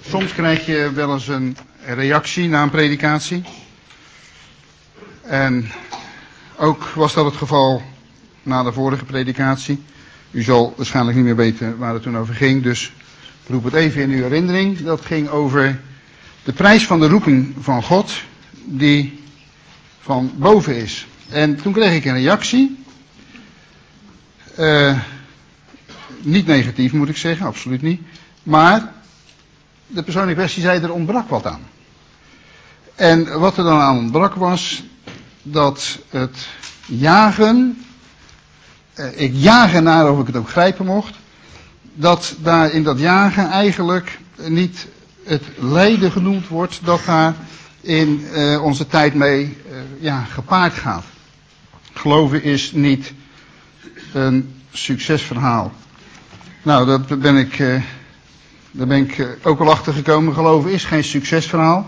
Soms krijg je wel eens een reactie na een predikatie. En ook was dat het geval na de vorige predikatie. U zal waarschijnlijk niet meer weten waar het toen over ging, dus ik roep het even in uw herinnering. Dat ging over de prijs van de roeping van God die van boven is. En toen kreeg ik een reactie. Niet negatief moet ik zeggen, absoluut niet. Maar de persoon in kwestie zei er ontbrak wat aan. En wat er dan aan ontbrak was dat het jagen, ik jagen naar of ik het ook grijpen mocht, dat daar in dat jagen eigenlijk niet het lijden genoemd wordt dat daar in onze tijd mee gepaard gaat. Geloven is niet een succesverhaal. Nou, daar ben ik ook al achter gekomen. Geloven is geen succesverhaal.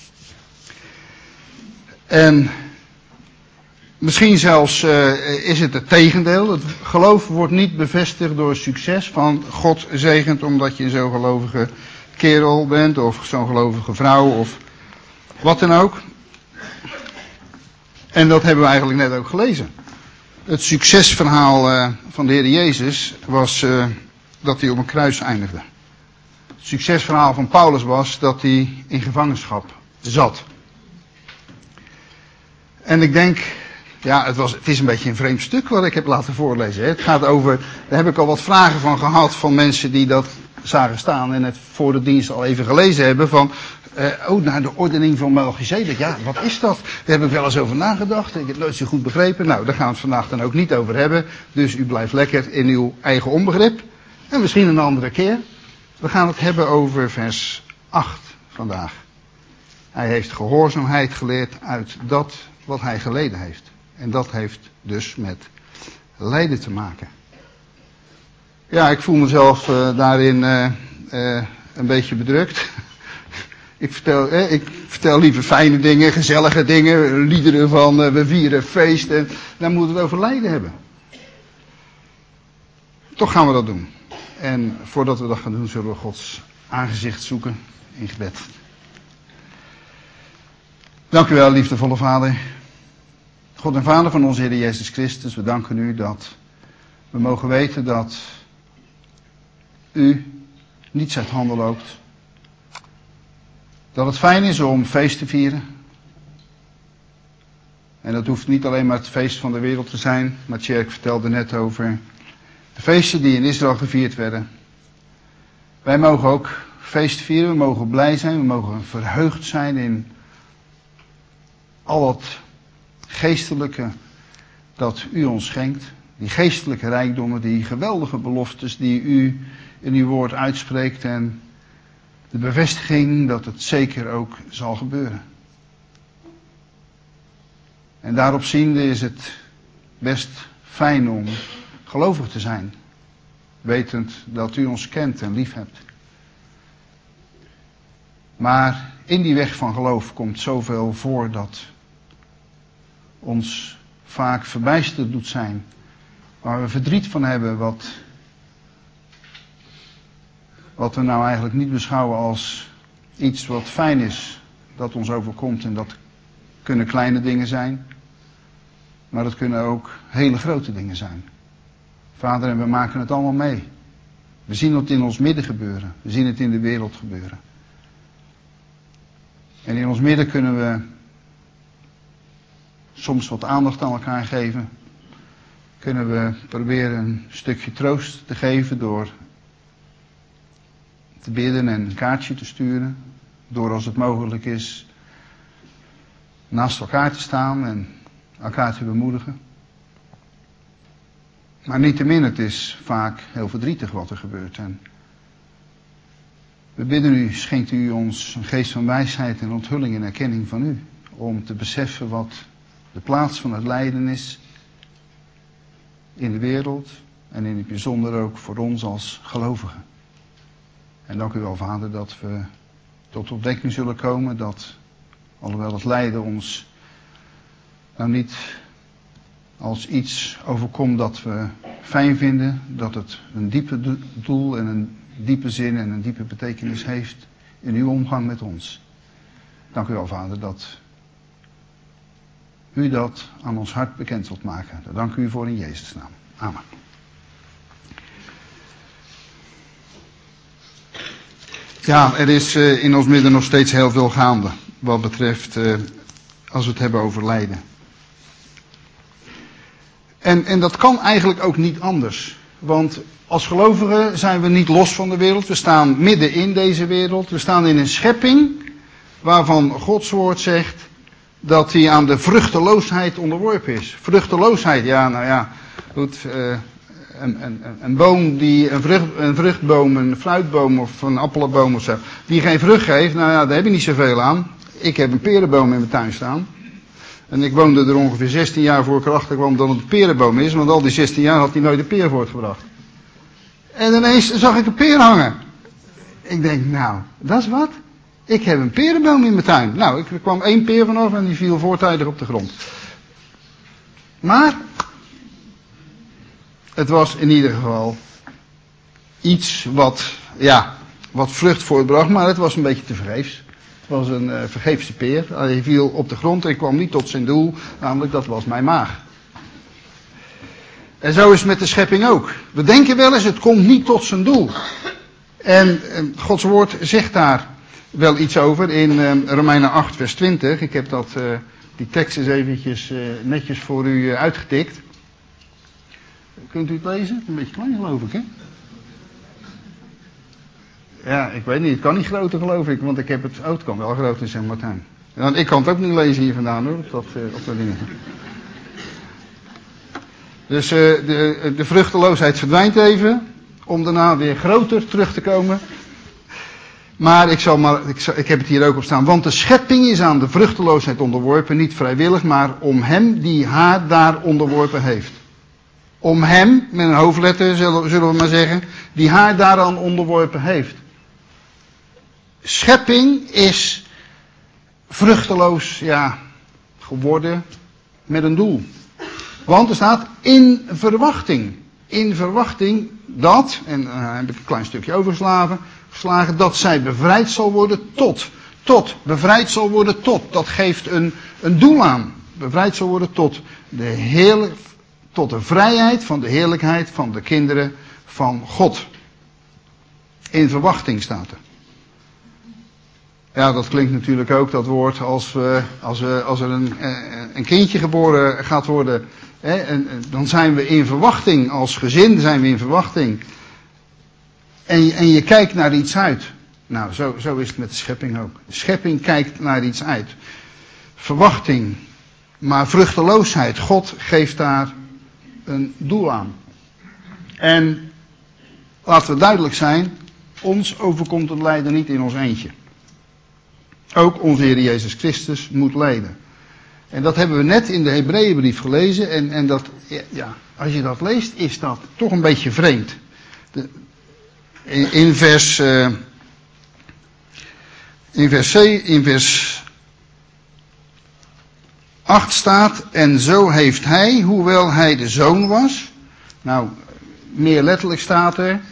En misschien zelfs is het tegendeel. Het geloof wordt niet bevestigd door succes. Van God zegent omdat je zo'n gelovige kerel bent. Of zo'n gelovige vrouw. Of wat dan ook. En dat hebben we eigenlijk net ook gelezen. Het succesverhaal van de Heer Jezus was dat hij op een kruis eindigde. Het succesverhaal van Paulus was dat hij in gevangenschap zat. En ik denk, het is een beetje een vreemd stuk wat ik heb laten voorlezen. Hè. Het gaat over, daar heb ik al wat vragen van gehad van mensen die dat zagen staan en het voor de dienst al even gelezen hebben. Van, naar de ordening van Melchizedek. Ja, wat is dat? Daar heb ik wel eens over nagedacht. Ik heb het nooit zo goed begrepen. Nou, daar gaan we het vandaag dan ook niet over hebben. Dus u blijft lekker in uw eigen onbegrip. En misschien een andere keer. We gaan het hebben over vers 8 vandaag. Hij heeft gehoorzaamheid geleerd uit dat wat hij geleden heeft. En dat heeft dus met lijden te maken. Ja, ik voel mezelf daarin een beetje bedrukt. Ik vertel liever fijne dingen, gezellige dingen, liederen van we vieren feest. En dan moeten we het over lijden hebben. Toch gaan we dat doen. En voordat we dat gaan doen, zullen we Gods aangezicht zoeken in gebed. Dank u wel, liefdevolle Vader. God en Vader van onze Heer Jezus Christus, we danken u dat we mogen weten dat u niets uit handen loopt. Dat het fijn is om feest te vieren. En dat hoeft niet alleen maar het feest van de wereld te zijn. Maar Tjerk vertelde net over de feesten die in Israël gevierd werden. Wij mogen ook feest vieren, we mogen blij zijn, we mogen verheugd zijn in al dat geestelijke dat u ons schenkt. Die geestelijke rijkdommen, die geweldige beloftes die u in uw woord uitspreekt en de bevestiging dat het zeker ook zal gebeuren. En daarop ziende is het best fijn om gelovig te zijn. Wetend dat u ons kent en lief hebt. Maar in die weg van geloof komt zoveel voor dat ons vaak verbijsterd doet zijn. Waar we verdriet van hebben wat we nou eigenlijk niet beschouwen als iets wat fijn is dat ons overkomt. En dat kunnen kleine dingen zijn. Maar dat kunnen ook hele grote dingen zijn. Vader, en we maken het allemaal mee. We zien het in ons midden gebeuren. We zien het in de wereld gebeuren. En in ons midden kunnen we soms wat aandacht aan elkaar geven. Kunnen we proberen een stukje troost te geven door te bidden en een kaartje te sturen. Door als het mogelijk is naast elkaar te staan en elkaar te bemoedigen. Maar niettemin, het is vaak heel verdrietig wat er gebeurt. En we bidden u, schenkt u ons een geest van wijsheid en onthulling en erkenning van u. Om te beseffen wat de plaats van het lijden is in de wereld. En in het bijzonder ook voor ons als gelovigen. En dank u wel, Vader, dat we tot ontdekking zullen komen dat, alhoewel het lijden ons nou niet als iets overkomt dat we fijn vinden, dat het een diepe doel en een diepe zin en een diepe betekenis heeft in uw omgang met ons. Dank u wel, Vader, dat u dat aan ons hart bekend wilt maken. Daar dank u voor in Jezus' naam. Amen. Ja, er is in ons midden nog steeds heel veel gaande. Wat betreft, als we het hebben over lijden. En dat kan eigenlijk ook niet anders. Want als gelovigen zijn we niet los van de wereld. We staan midden in deze wereld. We staan in een schepping waarvan Gods woord zegt dat hij aan de vruchteloosheid onderworpen is. Vruchteloosheid, ja, nou ja, goed. Een boom die een vruchtboom, een fruitboom of een appelenboom of zo, die geen vrucht geeft, nou ja, daar heb je niet zoveel aan. Ik heb een perenboom in mijn tuin staan. En ik woonde er ongeveer 16 jaar voor ik erachter kwam dat het een perenboom is, want al die 16 jaar had hij nooit een peer voortgebracht. En ineens zag ik een peer hangen. Ik denk, nou, dat is wat. Ik heb een perenboom in mijn tuin. Nou, er kwam 1 peer vanaf en die viel voortijdig op de grond. Maar het was in ieder geval iets wat vrucht voortbracht, maar het was een beetje tevergeefs. Het was een vergeefse peer. Hij viel op de grond en kwam niet tot zijn doel, namelijk dat was mijn maag. En zo is het met de schepping ook. We denken wel eens, het komt niet tot zijn doel. En Gods woord zegt daar wel iets over in Romeinen 8 vers 20. Ik heb die tekst eens eventjes netjes voor u uitgetikt. Kunt u het lezen? Het is een beetje klein, geloof ik, hè? Ja, ik weet niet. Het kan niet groter, geloof ik. Want ik heb het... Oh, het kan wel groter zijn, Martijn. Want ik kan het ook niet lezen hier vandaan, hoor. Op dat ding. Dus de vruchteloosheid verdwijnt even. Om daarna weer groter terug te komen. Maar ik heb het hier ook op staan. Want de schepping is aan de vruchteloosheid onderworpen. Niet vrijwillig, maar om hem die haar daar onderworpen heeft. Om hem, met een hoofdletter zullen we maar zeggen, die haar daaraan onderworpen heeft. Schepping is vruchteloos, geworden met een doel. Want er staat in verwachting. In verwachting dat, en daar heb ik een klein stukje overgeslagen, dat zij bevrijd zal worden tot. Bevrijd zal worden tot. Dat geeft een doel aan. Bevrijd zal worden tot de vrijheid van de heerlijkheid van de kinderen van God. In verwachting staat er. Ja, dat klinkt natuurlijk ook, dat woord, als er een kindje geboren gaat worden. Dan zijn we in verwachting, als gezin zijn we in verwachting. En je kijkt naar iets uit. Nou, zo is het met de schepping ook. De schepping kijkt naar iets uit. Verwachting, maar vruchteloosheid. God geeft daar een doel aan. En laten we duidelijk zijn, ons overkomt het lijden niet in ons eentje. Ook onze Heer Jezus Christus moet lijden. En dat hebben we net in de Hebreeënbrief gelezen. En dat, als je dat leest, is dat toch een beetje vreemd. In vers 8 staat, en zo heeft hij, hoewel hij de zoon was. Nou, meer letterlijk staat er.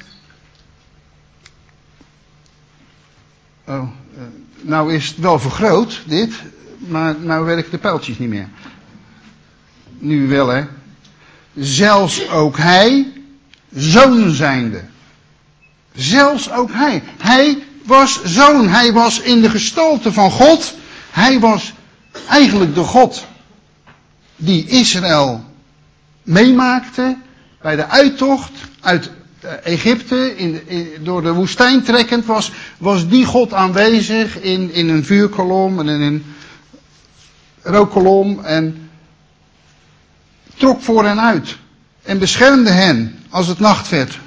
Nou is het wel vergroot, dit. Maar nou werken de pijltjes niet meer. Nu wel, hè. Zelfs ook hij, zoon zijnde. Zelfs ook hij. Hij was zoon. Hij was in de gestalte van God. Hij was eigenlijk de God die Israël meemaakte bij de uittocht uit Egypte, door de woestijn trekkend, was die God aanwezig in een vuurkolom en in een rookkolom en trok voor hen uit en beschermde hen als het nacht werd.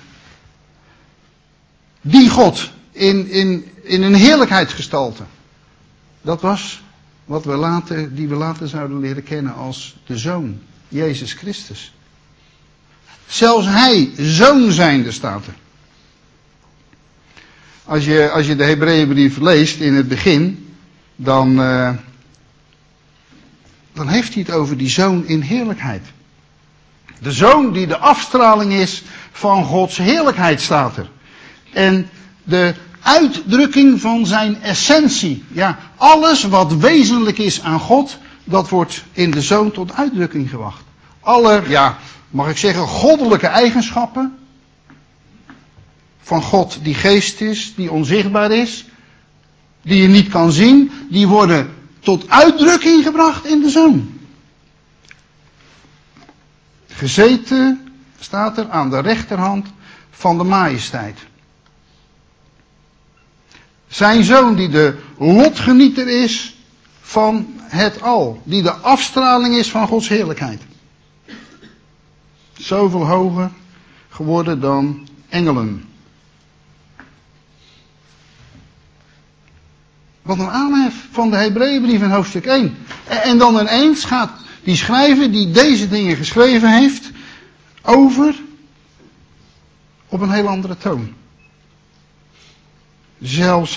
Die God in een heerlijkheidsgestalte. Dat was die we later zouden leren kennen als de Zoon, Jezus Christus. Zelfs hij, zoon zijnde, staat er. Als je de Hebreeënbrief leest in het begin, dan heeft hij het over die zoon in heerlijkheid. De zoon die de afstraling is van Gods heerlijkheid, staat er. En de uitdrukking van zijn essentie. Ja, alles wat wezenlijk is aan God, dat wordt in de Zoon tot uitdrukking gebracht. Alle, ja, mag ik zeggen, goddelijke eigenschappen van God die geest is, die onzichtbaar is, die je niet kan zien, die worden tot uitdrukking gebracht in de Zoon. Gezeten, staat er, aan de rechterhand van de majesteit. Zijn Zoon die de lotgenieter is van het al. Die de afstraling is van Gods heerlijkheid. Zoveel hoger geworden dan engelen. Wat een aanhef van de Hebreeënbrief in hoofdstuk 1. En dan ineens gaat die schrijver die deze dingen geschreven heeft over op een heel andere toon. Zelfs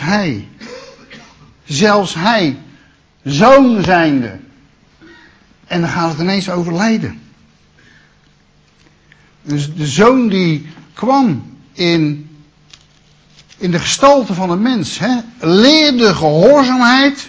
hij, zoon zijnde. En dan gaat het ineens over lijden. Dus de zoon die kwam in de gestalte van een mens, leerde gehoorzaamheid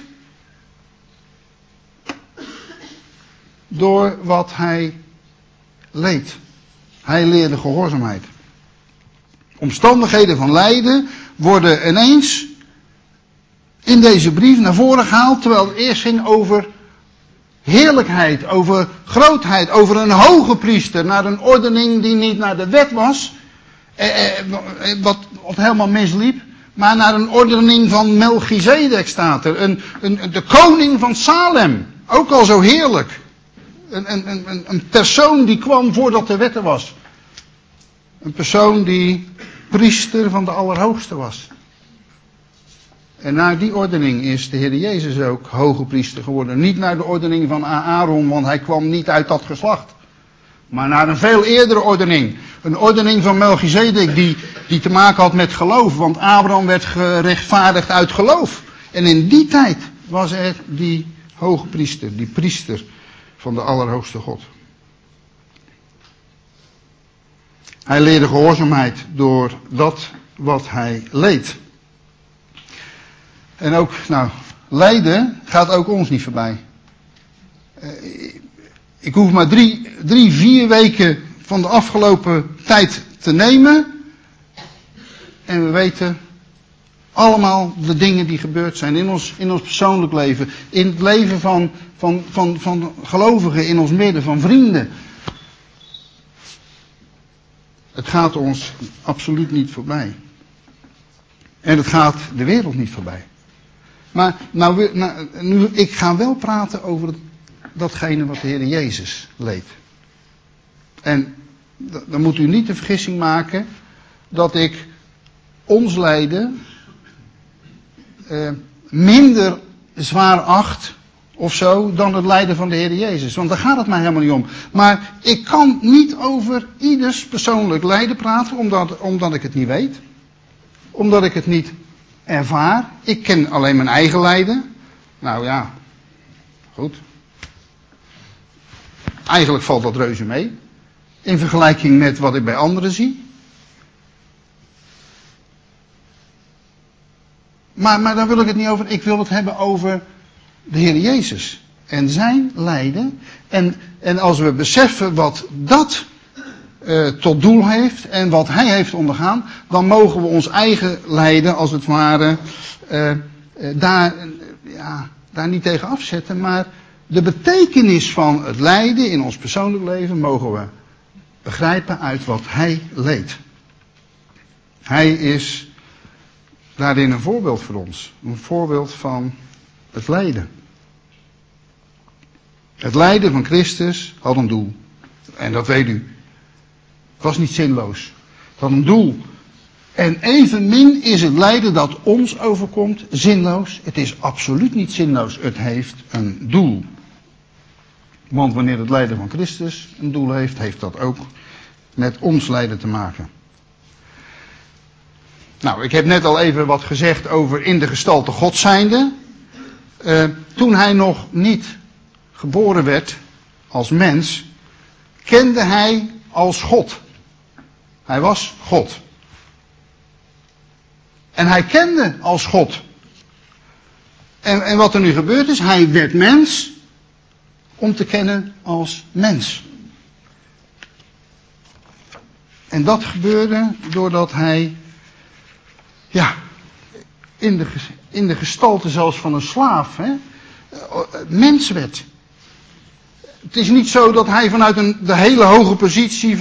door wat hij leed. Hij leerde gehoorzaamheid. Omstandigheden van lijden worden ineens in deze brief naar voren gehaald, terwijl het eerst ging over heerlijkheid, over grootheid, over een hoge priester, naar een ordening die niet naar de wet was, wat helemaal misliep, maar naar een ordening van Melchizedek staat er, de koning van Salem, ook al zo heerlijk. Een persoon die kwam voordat de wet er was. Een persoon die priester van de Allerhoogste was. En naar die ordening is de Heer Jezus ook hoge priester geworden. Niet naar de ordening van Aaron, want hij kwam niet uit dat geslacht. Maar naar een veel eerdere ordening. Een ordening van Melchizedek die te maken had met geloof. Want Abraham werd gerechtvaardigd uit geloof. En in die tijd was er die hoge priester, die priester van de Allerhoogste God. Hij leerde gehoorzaamheid door dat wat hij leed. En ook, lijden gaat ook ons niet voorbij. Ik hoef maar 4 weken van de afgelopen tijd te nemen. En we weten allemaal de dingen die gebeurd zijn in ons persoonlijk leven. In het leven van gelovigen in ons midden, van vrienden. Het gaat ons absoluut niet voorbij. En het gaat de wereld niet voorbij. Maar nu, ik ga wel praten over datgene wat de Heer Jezus leed. En dan moet u niet de vergissing maken dat ik ons lijden minder zwaar acht of zo dan het lijden van de Heer Jezus. Want daar gaat het mij helemaal niet om. Maar ik kan niet over ieders persoonlijk lijden praten omdat ik het niet weet. Omdat ik het niet ervaar. Ik ken alleen mijn eigen lijden. Nou ja, goed. Eigenlijk valt dat reuze mee. In vergelijking met wat ik bij anderen zie. Maar daar wil ik het niet over. Ik wil het hebben over de Heer Jezus. En zijn lijden. En als we beseffen wat dat tot doel heeft. En wat hij heeft ondergaan. Dan mogen we ons eigen lijden als het ware daar niet tegen afzetten. Maar de betekenis van het lijden in ons persoonlijk leven mogen we begrijpen uit wat hij leed. Hij is daarin een voorbeeld voor ons. Een voorbeeld van het lijden. Het lijden van Christus had een doel. En dat weet u. Het was niet zinloos. Het had een doel. En evenmin is het lijden dat ons overkomt zinloos. Het is absoluut niet zinloos. Het heeft een doel. Want wanneer het lijden van Christus een doel heeft, heeft dat ook met ons lijden te maken. Nou, ik heb net al even wat gezegd over in de gestalte God zijnde. Toen hij nog niet geboren werd als mens, kende hij als God. Hij was God. En hij kende als God. En wat er nu gebeurd is, hij werd mens om te kennen als mens. En dat gebeurde doordat hij, in de gestalte zelfs van een slaaf, mens werd. Het is niet zo dat hij vanuit de hele hoge positie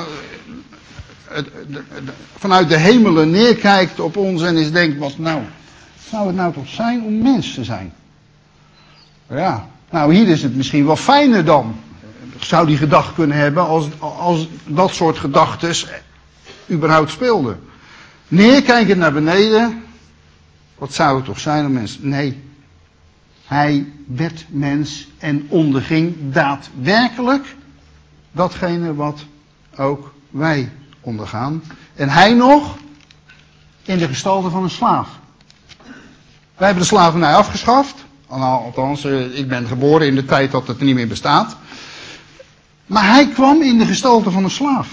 vanuit de hemelen neerkijkt op ons en eens denkt, wat zou het nou toch zijn om mens te zijn? Ja, nou hier is het misschien wel fijner dan. Zou die gedacht kunnen hebben als dat soort gedachtes überhaupt speelden. Neerkijkend naar beneden, wat zou het toch zijn om mens? Nee, hij werd mens en onderging daadwerkelijk datgene wat ook wij ondergaan. En hij nog in de gestalte van een slaaf. Wij hebben de slavernij afgeschaft. Althans, ik ben geboren in de tijd dat het niet meer bestaat. Maar hij kwam in de gestalte van een slaaf.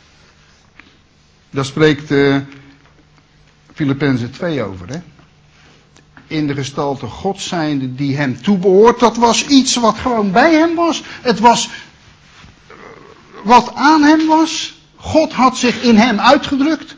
Daar spreekt Filippenzen 2 over. Hè? In de gestalte God zijnde die hem toebehoort. Dat was iets wat gewoon bij hem was. Het was wat aan hem was. God had zich in hem uitgedrukt.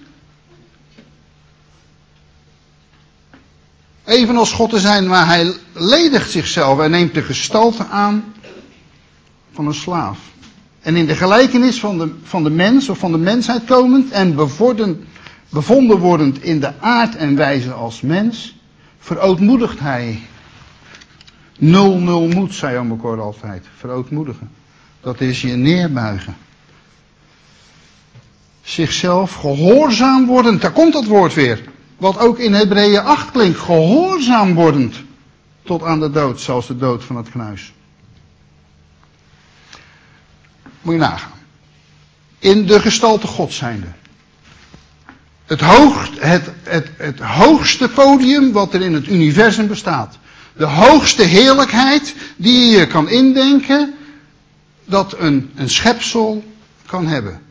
Evenals God te zijn, maar hij ledigt zichzelf en neemt de gestalte aan van een slaaf. En in de gelijkenis van de mens of van de mensheid komend en bevonden wordend in de aard en wijze als mens, verootmoedigt hij. 0 moed, zei Oom Cor altijd. Verootmoedigen. Dat is je neerbuigen. Zichzelf gehoorzaam wordend, daar komt dat woord weer. Wat ook in Hebreeën 8 klinkt, gehoorzaam wordend tot aan de dood, zoals de dood van het kruis. Moet je nagaan. In de gestalte God zijnde. Het hoogste podium wat er in het universum bestaat. De hoogste heerlijkheid die je kan indenken dat een schepsel kan hebben.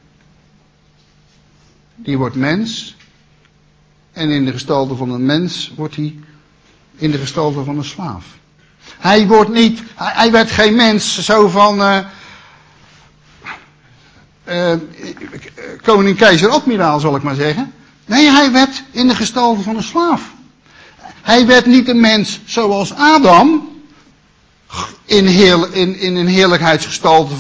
Die wordt mens. En in de gestalte van een mens wordt hij in de gestalte van een slaaf. Hij werd geen mens zo van koning, keizer, admiraal zal ik maar zeggen. Nee, hij werd in de gestalte van een slaaf. Hij werd niet een mens zoals Adam. In een heerlijkheidsgestalte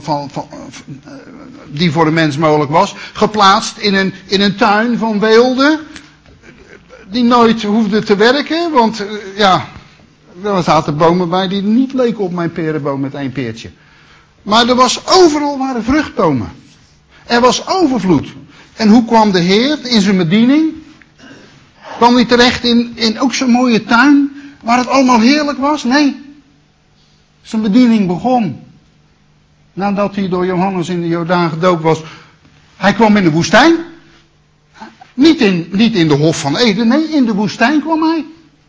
die voor een mens mogelijk was. Geplaatst in een tuin van weelde. Die nooit hoefde te werken. Want er zaten bomen bij die niet leken op mijn perenboom met 1 peertje. Maar overal waren vruchtbomen. Er was overvloed. En hoe kwam de Heer in zijn bediening? Kwam hij terecht in ook zo'n mooie tuin waar het allemaal heerlijk was? Nee. Zijn bediening begon nadat hij door Johannes in de Jordaan gedoopt was. Hij kwam in de woestijn. Niet in de Hof van Eden, nee, in de woestijn kwam hij.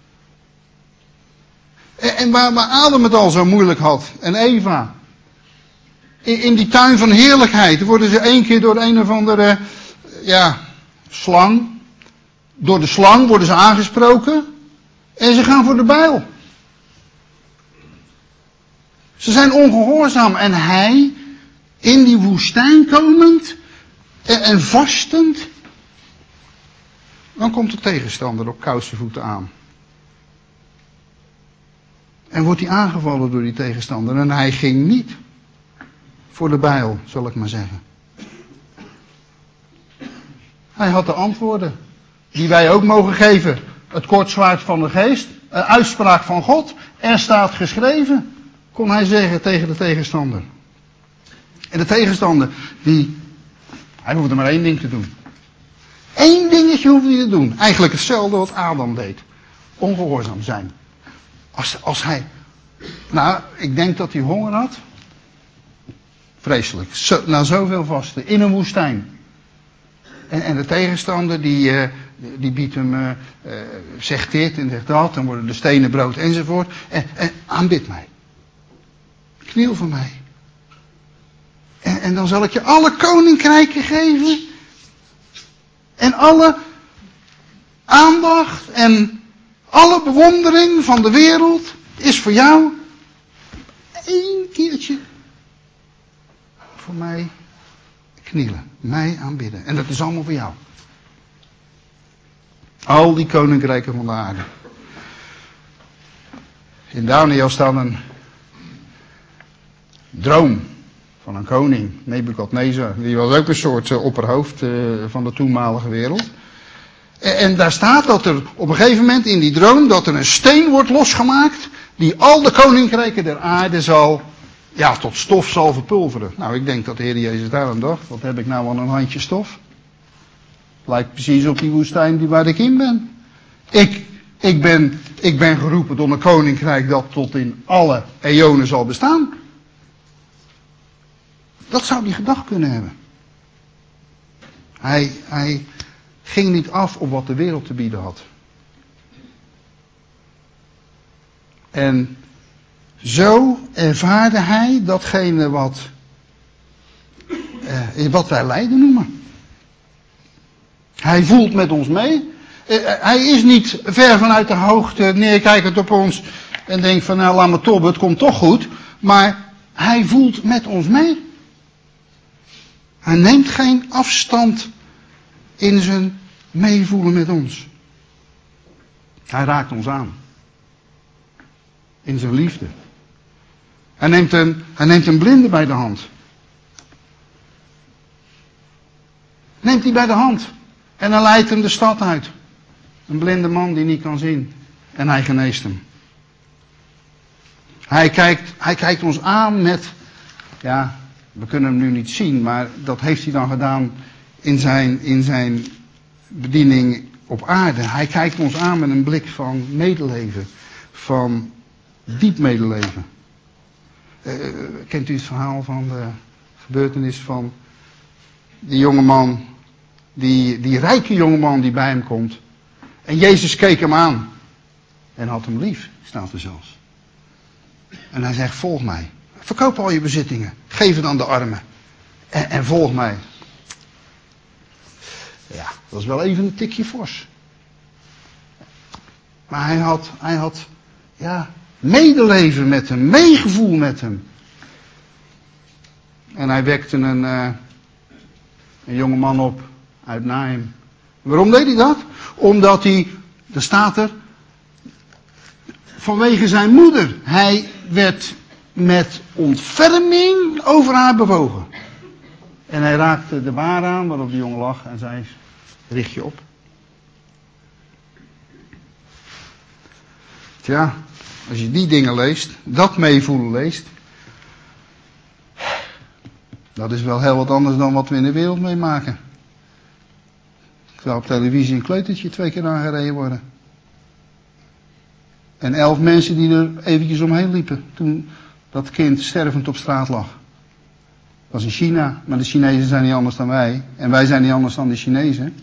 En waar Adam het al zo moeilijk had, en Eva. In die tuin van heerlijkheid worden ze 1 keer door een of andere slang. Door de slang worden ze aangesproken. En ze gaan voor de bijl. Ze zijn ongehoorzaam. En hij, in die woestijn komend en vastend. Dan komt de tegenstander op kousenvoeten aan. En wordt hij aangevallen door die tegenstander. En hij ging niet voor de bijl, zal ik maar zeggen. Hij had de antwoorden die wij ook mogen geven. Het kortzwaard van de geest, uitspraak van God. Er staat geschreven, kon hij zeggen tegen de tegenstander. En de tegenstander, hij hoefde maar 1 ding te doen. 1 dingetje hoefde hij te doen. Eigenlijk hetzelfde wat Adam deed. Ongehoorzaam zijn. Als hij, ik denk dat hij honger had. Vreselijk. Na zoveel vasten. In een woestijn. En de tegenstander die biedt hem, zegt dit en zegt dat. Dan worden de stenen brood enzovoort. En aanbid mij. Kniel voor mij. En dan zal ik je alle koninkrijken geven. En alle aandacht en alle bewondering van de wereld is voor jou 1 keertje voor mij knielen, mij aanbidden. En dat is allemaal voor jou. Al die koninkrijken van de aarde. In Daniel staat een droom van een koning, Nebukadnezar. Die was ook een soort opperhoofd van de toenmalige wereld. En daar staat dat er op een gegeven moment in die droom, dat er een steen wordt losgemaakt, die al de koninkrijken der aarde tot stof zal verpulveren. Nou, ik denk dat de Heer Jezus daar aan dacht. Wat heb ik nou aan een handje stof? Lijkt precies op die woestijn waar ik in ben. Ik ben geroepen tot een koninkrijk dat tot in alle eonen zal bestaan. Dat zou hij gedacht kunnen hebben. Hij ging niet af op wat de wereld te bieden had. En zo ervaarde hij datgene wat wij lijden noemen. Hij voelt met ons mee. Hij is niet ver vanuit de hoogte neerkijkend op ons en denkt van nou laat me tobben, het komt toch goed. Maar hij voelt met ons mee. Hij neemt geen afstand in zijn meevoelen met ons. Hij raakt ons aan. In zijn liefde. Hij neemt een blinde bij de hand. Neemt hij bij de hand. En hij leidt hem de stad uit. Een blinde man die niet kan zien. En hij geneest hem. Hij kijkt ons aan met, ja, we kunnen hem nu niet zien, maar dat heeft hij dan gedaan in zijn bediening op aarde. Hij kijkt ons aan met een blik van medeleven. Van diep medeleven. Kent u het verhaal van de gebeurtenis van die jongeman, die rijke jongeman die bij hem komt. En Jezus keek hem aan. En had hem lief, staat er zelfs. En hij zegt, volg mij. Verkoop al je bezittingen. Geef het aan de armen. En volg mij. Ja, dat is wel even een tikje fors. Maar hij had medeleven met hem. Meegevoel met hem. En hij wekte een jonge man op uit Naim. Waarom deed hij dat? Omdat hij, daar staat er, vanwege zijn moeder. Hij werd met ontferming over haar bewogen. En hij raakte de baar aan waarop de jongen lag en zei, richt je op. Tja, als je die dingen leest, dat meevoelen leest, dat is wel heel wat anders dan wat we in de wereld meemaken. Terwijl op televisie een kleutertje 2 keer aangereden worden. En 11 mensen die er eventjes omheen liepen toen dat kind stervend op straat lag. Dat was in China, maar de Chinezen zijn niet anders dan wij. En wij zijn niet anders dan de Chinezen.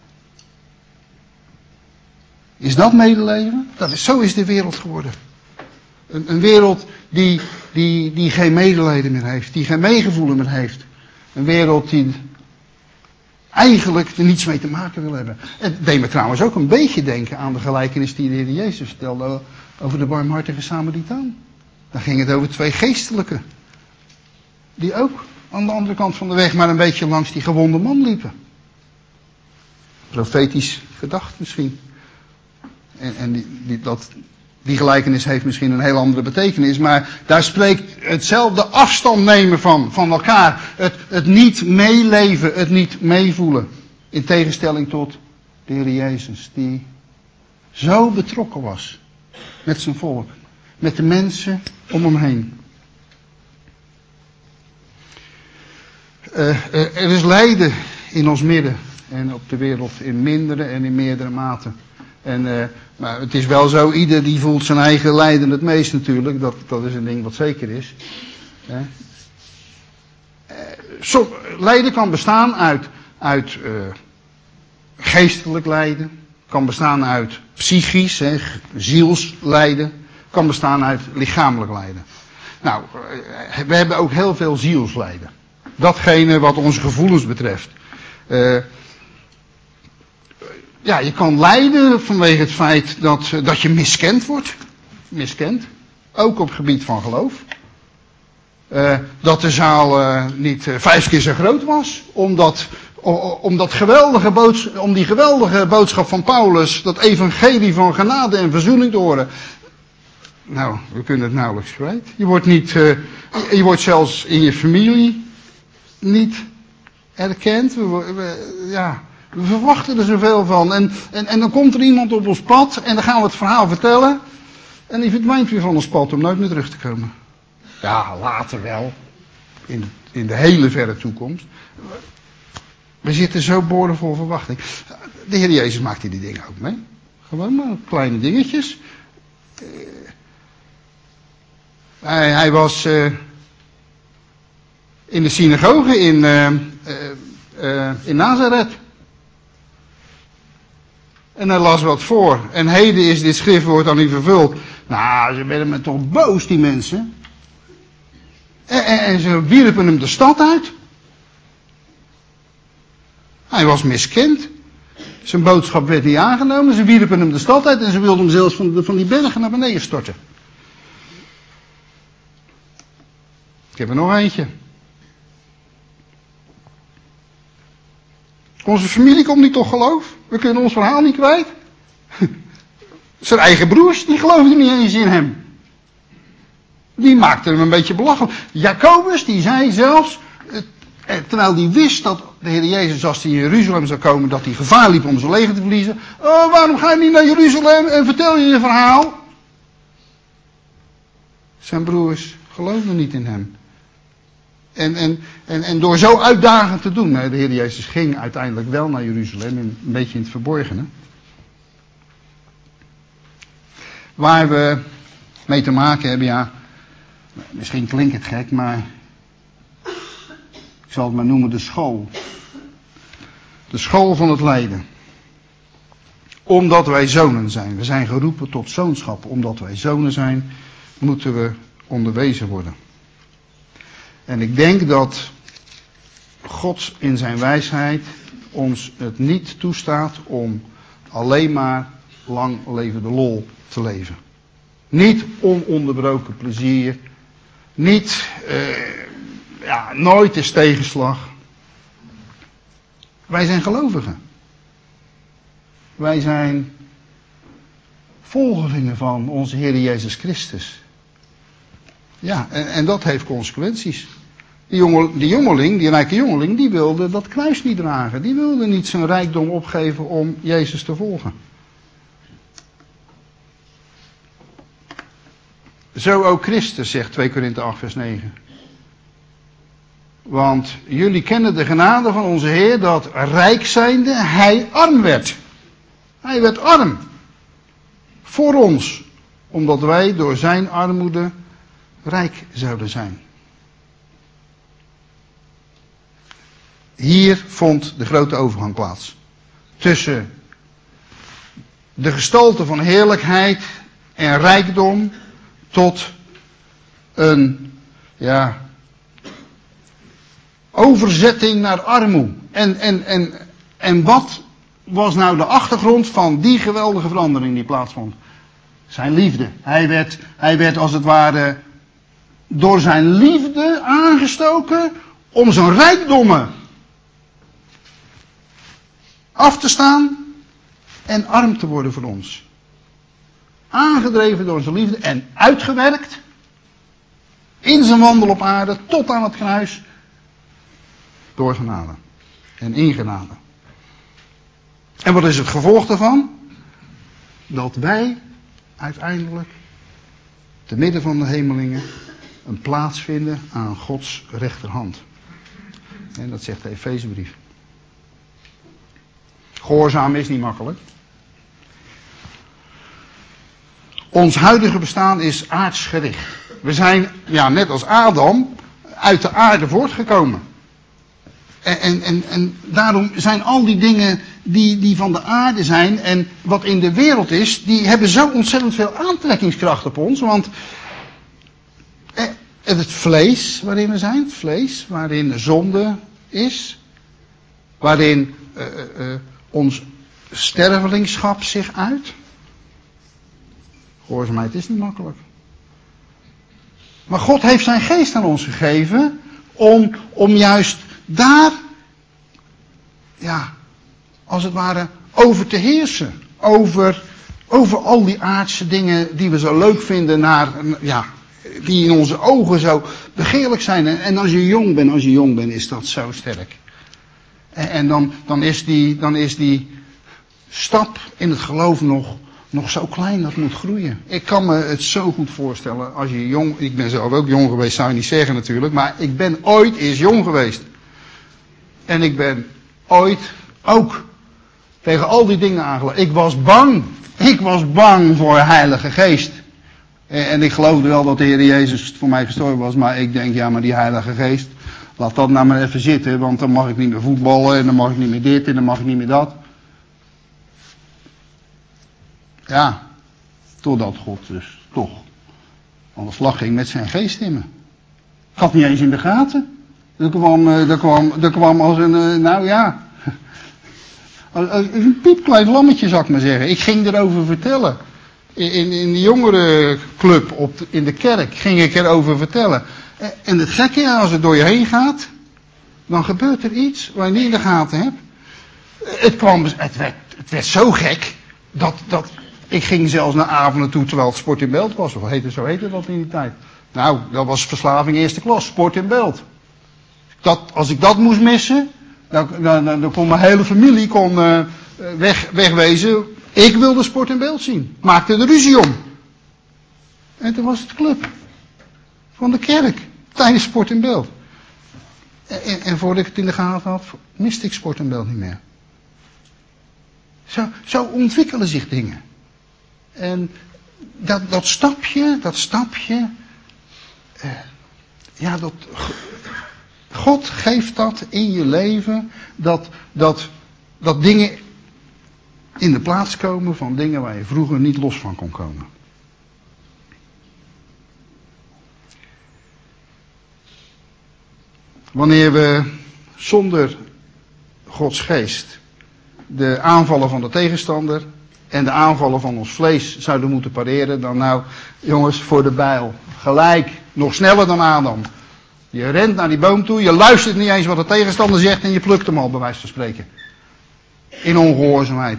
Is dat medeleven? Zo is de wereld geworden. Een wereld die geen medelijden meer heeft. Die geen meegevoelen meer heeft. Een wereld die eigenlijk er niets mee te maken wil hebben. Het deed me trouwens ook een beetje denken aan de gelijkenis die de Heer Jezus vertelde over de barmhartige Samaritaan. Daar ging het over 2 geestelijken. Die ook aan de andere kant van de weg maar een beetje langs die gewonde man liepen. Profetisch gedacht misschien. En die gelijkenis heeft misschien een heel andere betekenis. Maar daar spreekt hetzelfde afstand nemen van elkaar. Het niet meeleven, het niet meevoelen. In tegenstelling tot de Heer Jezus. Die zo betrokken was met zijn volk. Met de mensen om hem heen. Er is lijden in ons midden. En op de wereld in mindere en in meerdere mate. Maar het is wel zo, ieder die voelt zijn eigen lijden het meest natuurlijk. Dat is een ding wat zeker is. Lijden kan bestaan uit geestelijk lijden. Kan bestaan uit psychisch, zielslijden. Kan bestaan uit lichamelijk lijden. Nou, we hebben ook heel veel zielslijden. Datgene wat onze gevoelens betreft. Ja, je kan lijden vanwege het feit dat je miskend wordt. Miskend. Ook op het gebied van geloof. Dat de zaal niet 5 keer zo groot was. Om die geweldige boodschap van Paulus, dat evangelie van genade en verzoening te horen. Nou, we kunnen het nauwelijks kwijt. Je wordt zelfs in je familie niet erkend. We verwachten er zoveel van. En dan komt er iemand op ons pad en dan gaan we het verhaal vertellen. En die verdwijnt weer van ons pad om nooit meer terug te komen. Ja, later wel. In de hele verre toekomst. We zitten zo boordevol verwachting. De Heer Jezus maakte die dingen ook mee. Gewoon maar kleine dingetjes. Hij was in de synagoge in Nazareth. En hij las wat voor. En heden is dit schriftwoord aan u vervuld. Nou, ze werden me toch boos, die mensen. En ze wierpen hem de stad uit. Hij was miskend. Zijn boodschap werd niet aangenomen. Ze wierpen hem de stad uit en ze wilden hem zelfs van die bergen naar beneden storten. Ik heb er nog eentje. Onze familie komt niet tot geloof. We kunnen ons verhaal niet kwijt. Zijn eigen broers, die geloofden niet eens in hem. Die maakten hem een beetje belachelijk. Jacobus, die zei zelfs, terwijl hij wist dat de Heer Jezus, als hij in Jeruzalem zou komen, dat hij gevaar liep om zijn leven te verliezen. Oh, waarom ga je niet naar Jeruzalem en vertel je verhaal? Zijn broers geloofden niet in hem. En door zo uitdagend te doen, de Heer Jezus ging uiteindelijk wel naar Jeruzalem, een beetje in het verborgene. Waar we mee te maken hebben, ja, misschien klinkt het gek, maar ik zal het maar noemen de school. De school van het lijden. Omdat wij zonen zijn. We zijn geroepen tot zoonschap. Omdat wij zonen zijn, moeten we onderwezen worden. En ik denk dat God in zijn wijsheid ons het niet toestaat om alleen maar lang levende lol te leven. Niet ononderbroken plezier. Niet, nooit is tegenslag. Wij zijn gelovigen. Wij zijn volgelingen van onze Heer Jezus Christus. Ja, en dat heeft consequenties. Die jongeling, die rijke jongeling, die wilde dat kruis niet dragen. Die wilde niet zijn rijkdom opgeven om Jezus te volgen. Zo ook Christus, zegt 2 Korinthe 8 vers 9. Want jullie kennen de genade van onze Heer, dat rijk zijnde hij arm werd. Hij werd arm. Voor ons. Omdat wij door zijn armoede rijk zouden zijn. Hier vond de grote overgang plaats. Tussen de gestalte van heerlijkheid en rijkdom tot een, overzetting naar armoede. En wat was nou de achtergrond van die geweldige verandering die plaatsvond? Zijn liefde. Hij werd als het ware door zijn liefde aangestoken om zijn rijkdommen af te staan en arm te worden voor ons. Aangedreven door zijn liefde en uitgewerkt in zijn wandel op aarde tot aan het kruis door genade en in genade. En wat is het gevolg daarvan? Dat wij uiteindelijk te midden van de hemelingen een plaats vinden aan Gods rechterhand. En dat zegt de Efezebrief. Gehoorzaam is niet makkelijk. Ons huidige bestaan is aardsgericht. We zijn, net als Adam, uit de aarde voortgekomen. En daarom zijn al die dingen die van de aarde zijn en wat in de wereld is, die hebben zo ontzettend veel aantrekkingskracht op ons. Want het vlees waarin we zijn, het vlees waarin zonde is, waarin ons stervelingschap zich uit? Gehoorzaamheid is niet makkelijk. Maar God heeft zijn geest aan ons gegeven om juist daar, ja, als het ware, over te heersen. Over al die aardse dingen die we zo leuk vinden, die in onze ogen zo begeerlijk zijn. En als je jong bent, is dat zo sterk. En dan is die stap in het geloof nog zo klein, dat moet groeien. Ik kan me het zo goed voorstellen, als je jong, ik ben zelf ook jong geweest, zou je niet zeggen natuurlijk, maar ik ben ooit eens jong geweest. En ik ben ooit ook tegen al die dingen aangelopen. Ik was bang voor de Heilige Geest. En ik geloofde wel dat de Heer Jezus voor mij gestorven was, maar ik denk, ja, maar die Heilige Geest, laat dat nou maar even zitten, want dan mag ik niet meer voetballen, en dan mag ik niet meer dit, en dan mag ik niet meer dat. Ja, totdat God dus toch aan de slag ging met zijn geest in me. Ik had niet eens in de gaten. Er kwam als een, als een piepklein lammetje, zou ik maar zeggen. Ik ging erover vertellen. In de jongerenclub in de kerk ging ik erover vertellen. En het gekke, als het door je heen gaat, dan gebeurt er iets waar je niet in de gaten hebt. Het werd zo gek, dat ik ging zelfs naar avonden toe terwijl het sport in beeld was. Of zo heette dat in die tijd. Nou, dat was verslaving eerste klas, sport in beeld. Als ik dat moest missen, dan kon mijn hele familie wegwezen. Ik wilde sport in beeld zien. Maakte er ruzie om. En toen was het club van de kerk tijdens sport in beeld. En voordat ik het in de gaten had, miste ik sport in beeld niet meer. Zo ontwikkelen zich dingen. En dat stapje, God geeft dat in je leven, dat dingen in de plaats komen van dingen waar je vroeger niet los van kon komen. Wanneer we zonder Gods geest de aanvallen van de tegenstander en de aanvallen van ons vlees zouden moeten pareren, dan jongens, voor de bijl. Gelijk, nog sneller dan Adam. Je rent naar die boom toe, je luistert niet eens wat de tegenstander zegt en je plukt hem al, bij wijze van spreken. In ongehoorzaamheid.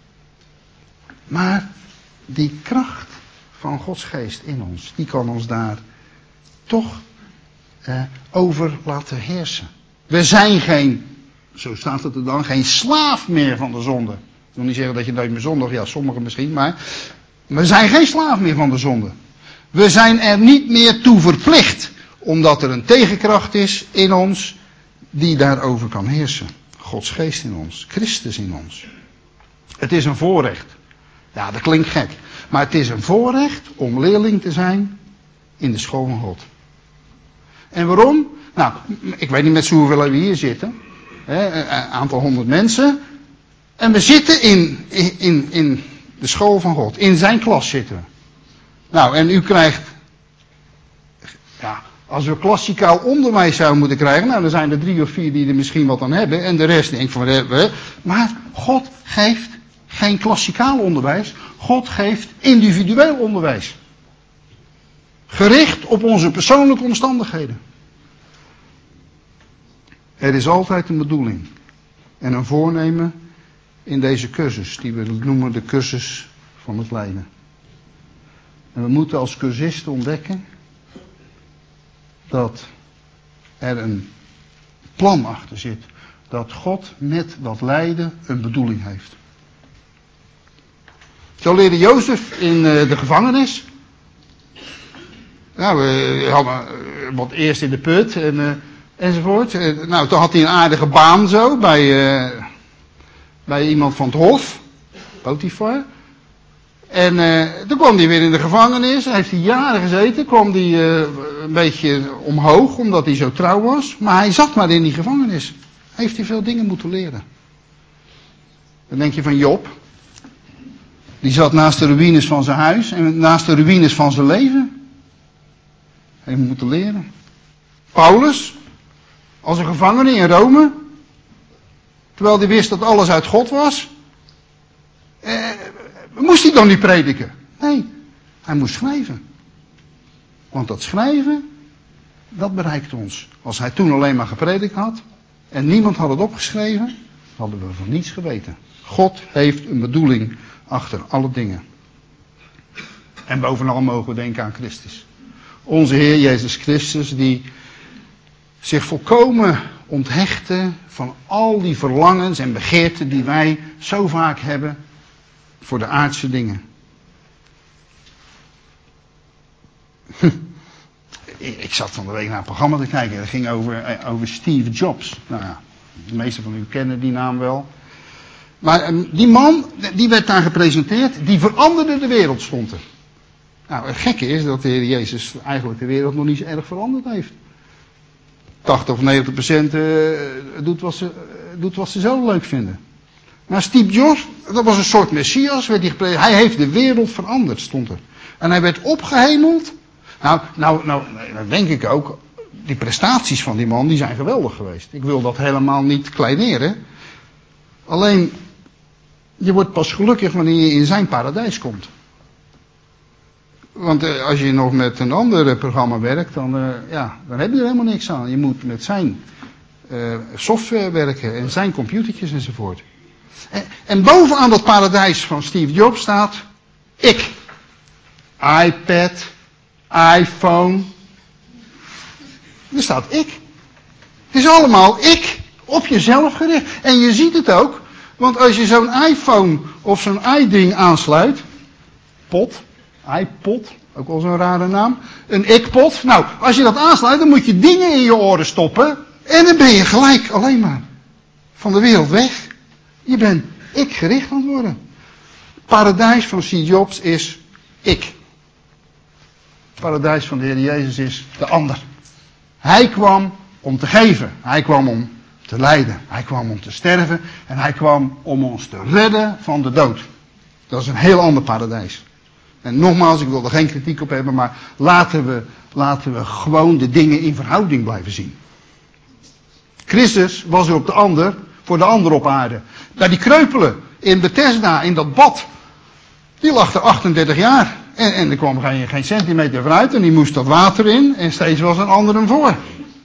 Maar die kracht van Gods geest in ons, die kan ons daar toch over laten heersen. We zijn zo staat het er dan, geen slaaf meer van de zonde. Ik wil niet zeggen dat je nooit meer zondigt, ja, sommigen misschien, maar we zijn geen slaaf meer van de zonde. We zijn er niet meer toe verplicht, omdat er een tegenkracht is in ons die daarover kan heersen. Gods geest in ons, Christus in ons. Het is een voorrecht. Ja, dat klinkt gek. Maar het is een voorrecht om leerling te zijn in de school van God. En waarom? Nou, ik weet niet met z'n hoeveel we hier zitten. Een aantal 100 mensen. En we zitten in de school van God. In zijn klas zitten we. Nou, en u krijgt... Ja, als we klassikaal onderwijs zouden moeten krijgen... Nou, dan zijn er 3 of 4 die er misschien wat aan hebben. En de rest denkt van... Maar God geeft geen klassikaal onderwijs. God geeft individueel onderwijs. Gericht op onze persoonlijke omstandigheden. Er is altijd een bedoeling. En een voornemen in deze cursus. Die we noemen de cursus van het lijden. En we moeten als cursisten ontdekken. Dat er een plan achter zit. Dat God met dat lijden een bedoeling heeft. Zo leerde Jozef in de gevangenis. Nou, we hadden wat eerst in de put enzovoort. Nou, toen had hij een aardige baan zo bij iemand van het hof. Potifar. En toen kwam hij weer in de gevangenis. Hij heeft hij jaren gezeten. Kwam hij een beetje omhoog omdat hij zo trouw was. Maar hij zat maar in die gevangenis. Heeft hij veel dingen moeten leren. Dan denk je van Job. Die zat naast de ruïnes van zijn huis en naast de ruïnes van zijn leven. Hij heeft moeten leren. Paulus, als een gevangene in Rome, terwijl hij wist dat alles uit God was. Moest hij dan niet prediken? Nee, hij moest schrijven. Want dat schrijven, dat bereikt ons. Als hij toen alleen maar gepredikt had en niemand had het opgeschreven, hadden we van niets geweten. God heeft een bedoeling achter alle dingen. En bovenal mogen we denken aan Christus. Onze Heer Jezus Christus, die zich volkomen onthechtte van al die verlangens en begeerten die wij zo vaak hebben voor de aardse dingen. Ik zat van de week naar een programma te kijken. Dat ging over Steve Jobs. Nou ja, de meesten van u kennen die naam wel. Maar die man, die werd daar gepresenteerd. Die veranderde de wereld, stond er. Nou, het gekke is dat de Heer Jezus eigenlijk de wereld nog niet zo erg veranderd heeft. 80 of 90% doet wat ze zelf leuk vinden. Maar Steve Jobs, dat was een soort Messias. Hij heeft de wereld veranderd, stond er. En hij werd opgehemeld. Nou, denk ik ook, die prestaties van die man, die zijn geweldig geweest. Ik wil dat helemaal niet kleineren. Alleen, je wordt pas gelukkig wanneer je in zijn paradijs komt. Want als je nog met een ander programma werkt, dan heb je er helemaal niks aan. Je moet met zijn software werken en zijn computertjes enzovoort. En bovenaan dat paradijs van Steve Jobs staat ik. iPad, iPhone. Er staat ik. Het is allemaal ik. Op jezelf gericht. En je ziet het ook. Want als je zo'n iPhone of zo'n iDing aansluit. iPod. Ook wel zo'n rare naam. Een ikpot. Nou, als je dat aansluit, dan moet je dingen in je oren stoppen. En dan ben je gelijk alleen maar van de wereld weg. Je bent ik gericht aan het worden. Het paradijs van Steve Jobs is ik. Het paradijs van de Heer Jezus is de ander. Hij kwam om te geven. Hij kwam om te lijden. Hij kwam om te sterven. En hij kwam om ons te redden van de dood. Dat is een heel ander paradijs. En nogmaals, ik wil er geen kritiek op hebben, maar laten we gewoon de dingen in verhouding blijven zien. Christus was er voor de ander op aarde. Bij die kreupelen in Bethesda, in dat bad, die lag er 38 jaar. En er kwam geen centimeter vanuit en die moest dat water in en steeds was een ander hem voor.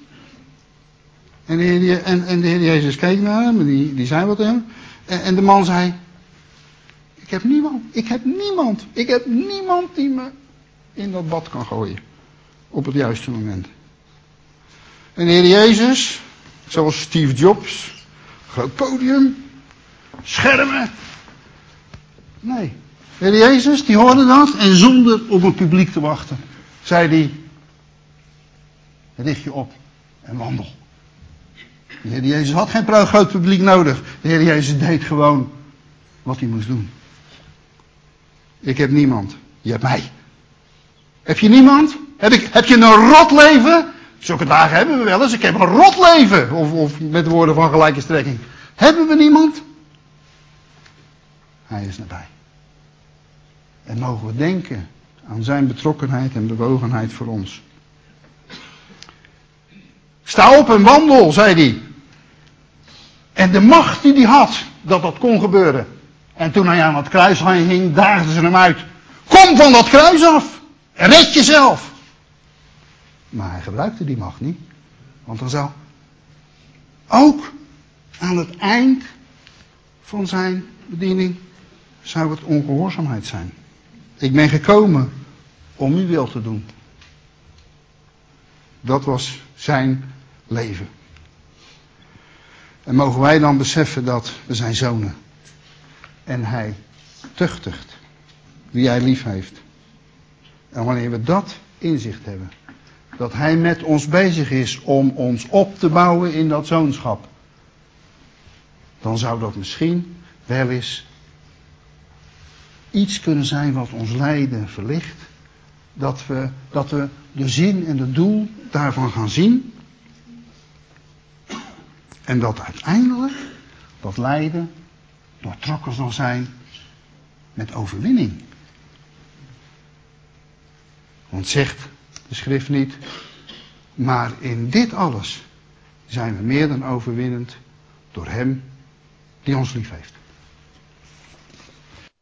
En de Heer Jezus keek naar hem, die zei wat tegen hem. En de man zei, ik heb niemand die me in dat bad kan gooien. Op het juiste moment. En de Heer Jezus, zoals Steve Jobs, groot podium, schermen. Nee. De Heer Jezus, die hoorde dat en zonder op het publiek te wachten, zei hij, richt je op en wandel. De Heer Jezus had geen groot publiek nodig. De Heer Jezus deed gewoon wat hij moest doen. Ik heb niemand. Je hebt mij. Heb je niemand? Heb je een rot leven? Zulke dagen hebben we wel eens. Ik heb een rot leven. Of met woorden van gelijke strekking. Hebben we niemand? Hij is nabij. En mogen we denken aan zijn betrokkenheid en bewogenheid voor ons. Sta op en wandel, zei hij. En de macht die hij had, dat kon gebeuren. En toen hij aan het kruis hing, daagden ze hem uit. Kom van dat kruis af. Red jezelf. Maar hij gebruikte die macht niet. Want dan zou ook aan het eind van zijn bediening zou het ongehoorzaamheid zijn. Ik ben gekomen om uw wil te doen. Dat was zijn leven. En mogen wij dan beseffen dat we zijn zonen. En hij tuchtigt wie hij lief heeft. En wanneer we dat inzicht hebben. Dat hij met ons bezig is om ons op te bouwen in dat zoonschap. Dan zou dat misschien wel eens iets kunnen zijn wat ons lijden verlicht. Dat we de zin en het doel daarvan gaan zien. En dat uiteindelijk dat lijden doortrokken zal zijn met overwinning. Want zegt de schrift niet, maar in dit alles zijn we meer dan overwinnend door hem die ons lief heeft.